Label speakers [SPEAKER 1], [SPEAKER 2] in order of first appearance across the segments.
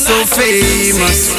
[SPEAKER 1] so famous.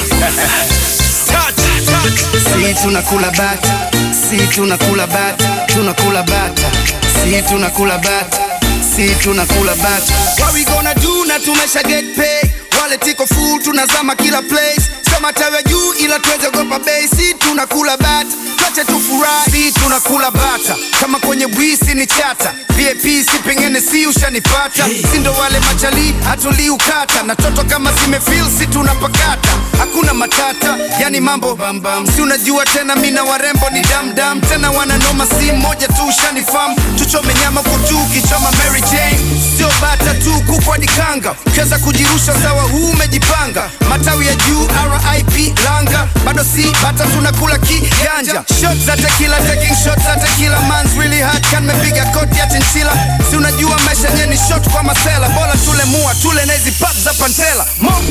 [SPEAKER 1] Si tunakula bata, si tunakula bata, tunakula bata. Si tunakula bata, si tunakula bata. What we gonna do na tumesha get paid. Wallet iko full tunazama kila place. Sema tawe juu ila tuweze gopa bei. Si tunakula bata, tuache tufurahi. Si tunakula bata, kama kwenye wisi ni chata. VIP si pengene si ushanipata. Sindo wale machali hatuli ukata. Na toto kama zimefeel si tunapakata. Hakuna matata, yani mambo bam bam. Si unajua tena mina warembo ni dam dam. Tena wananoma si moja tu ushanifam. Tuchome nyama kutu kichoma Mary Jane. Sio bata tu kukwa dikanga. Keza kujirusha sawa huu umejipanga. Matawi ya juu RIP langa. Bado si bata tunakula kijanja. Shots za tequila, taking shots za tequila. Man's really hot, kan mepiga koti ya chinchilla. Si unajua maisha nye ni shot kwa masela. Bola tule mua, tule nezi pap za pantela. Mo!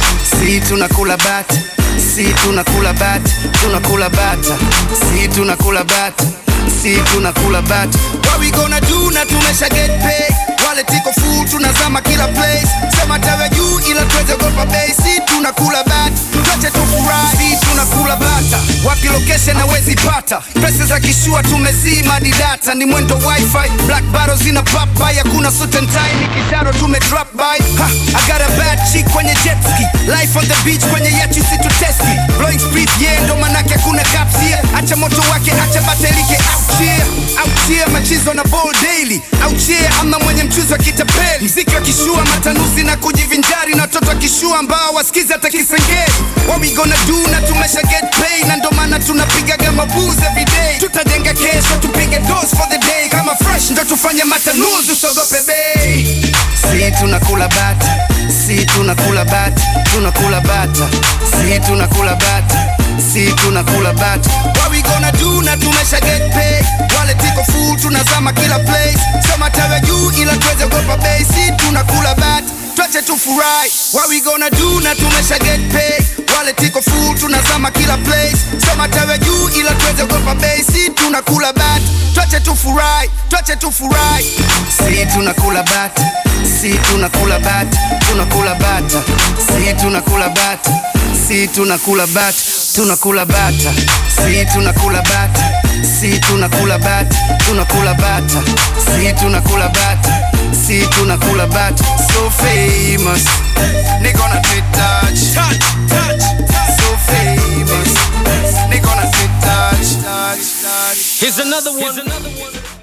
[SPEAKER 1] Si tunakula bata, si tunakula bata, tunakula bata. Si tunakula bata, si tunakula bata. What we gonna do na tumesha get paid. Wallet iko full tunazama kila place. Sema tawe juu ila tuweze gopa bei. Si tunakula bata, tuache tufurahi. Si tunakula bata, wapi location na wezi pata. Pesa za kishua tumezima di data. Ni mwendo wifi, black bottles zina pop by. Hakuna suit and tie, ni kisharo tume drop by. I got a bad chick kwenye jet ski. Life on the beach kwenye yacht usituteski. Blowing speed yeah ndo manake kuna caps here. Acha moto wake, acha batelike out here. Out here machizo na ball daily. Out here ama mwenye mchuzi wa kitapeli. Mziki wa kishua matanuzi na kujivinjari. Na toto kishua ambao wasikizi hata kisengeli. What we gonna do na tumesha get paid. Na ndo maana tunapiga gama booze every day. Tutajenga kesho tupige dose for the day. Kama fresh ndo tufanye matanuzi usogope bay. Si tunakula bata, si tunakula bata, tunakula bata. Si tunakula bata, si tunakula bata. What we gonna do na tumesha get paid. Wallet iko full tunazama kila place. Sema tawe juu ila tuweze gopa bei. Si tunakula bata, tuache tufurahi. What we gonna do na tumesha get paid. Wallet iko full tunazama kila place. Sema tawe juu ila tuweze gopa bei. Si tunakula bata, tuache tufurahi, tuache tufurahi. Si tunakula bata, si tunakula bata, tunakula bata. Si tunakula bata, si tunakula bata, tunakula bata. Si tunakula bata, si tunakula bata, tunakula bata. Si tunakula bata, si tunakula bata. So famous, nigga on a touch, touch, touch, touch. So famous, nigga on a touch, touch, touch.
[SPEAKER 2] Here's another one.